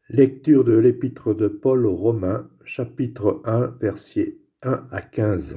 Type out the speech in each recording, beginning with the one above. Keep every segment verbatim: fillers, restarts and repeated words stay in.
Lecture de l'Épître de Paul aux Romains, chapitre un, versets un à quinze.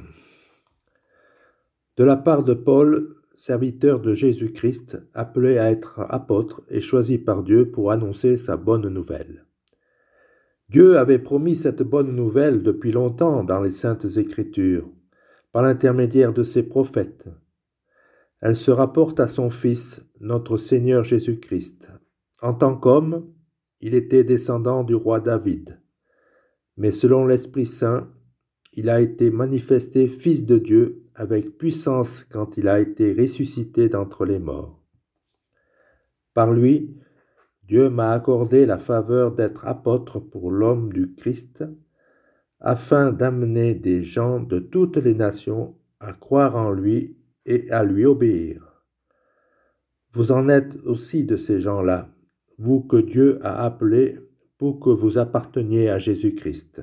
De la part de Paul, serviteur de Jésus-Christ, appelé à être apôtre et choisi par Dieu pour annoncer sa bonne nouvelle. Dieu avait promis cette bonne nouvelle depuis longtemps dans les Saintes Écritures, par l'intermédiaire de ses prophètes. Elle se rapporte à son Fils, notre Seigneur Jésus-Christ. En tant qu'homme, il était descendant du roi David. Mais selon l'Esprit Saint, il a été manifesté Fils de Dieu avec puissance quand il a été ressuscité d'entre les morts. Par lui, Dieu m'a accordé la faveur d'être apôtre pour l'homme du Christ, afin d'amener des gens de toutes les nations à croire en lui et à lui obéir. Vous en êtes aussi de ces gens-là, vous que Dieu a appelés pour que vous apparteniez à Jésus-Christ.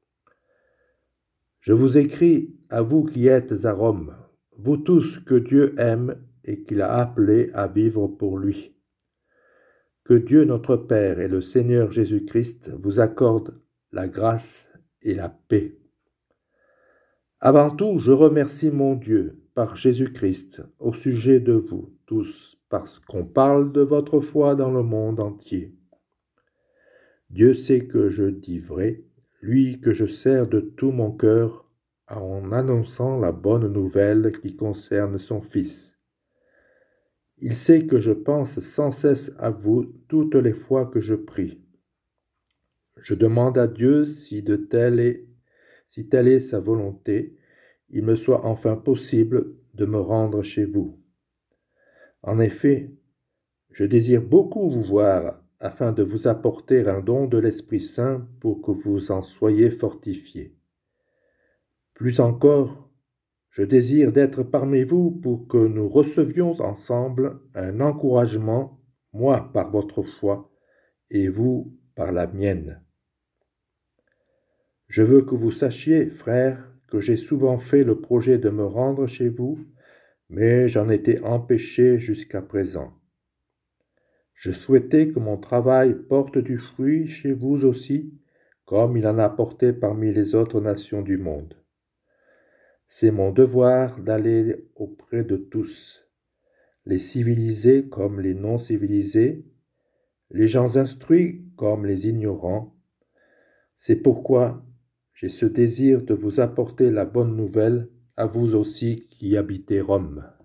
Je vous écris à vous qui êtes à Rome, vous tous que Dieu aime et qu'il a appelés à vivre pour lui. Que Dieu notre Père et le Seigneur Jésus-Christ vous accordent la grâce et la paix. Avant tout, je remercie mon Dieu par Jésus-Christ au sujet de vous tous, parce qu'on parle de votre foi dans le monde entier. Dieu sait que je dis vrai, lui que je sers de tout mon cœur en annonçant la bonne nouvelle qui concerne son Fils. Il sait que je pense sans cesse à vous toutes les fois que je prie. Je demande à Dieu si de telle est, si telle est sa volonté, il me soit enfin possible de me rendre chez vous. En effet, je désire beaucoup vous voir afin de vous apporter un don de l'Esprit Saint pour que vous en soyez fortifiés. Plus encore, je désire d'être parmi vous pour que nous recevions ensemble un encouragement, moi par votre foi et vous par la mienne. Je veux que vous sachiez, frères, que j'ai souvent fait le projet de me rendre chez vous, mais j'en étais empêché jusqu'à présent. Je souhaitais que mon travail porte du fruit chez vous aussi, comme il en a porté parmi les autres nations du monde. C'est mon devoir d'aller auprès de tous, les civilisés comme les non-civilisés, les gens instruits comme les ignorants. C'est pourquoi j'ai ce désir de vous apporter la bonne nouvelle à vous aussi qui habitez Rome.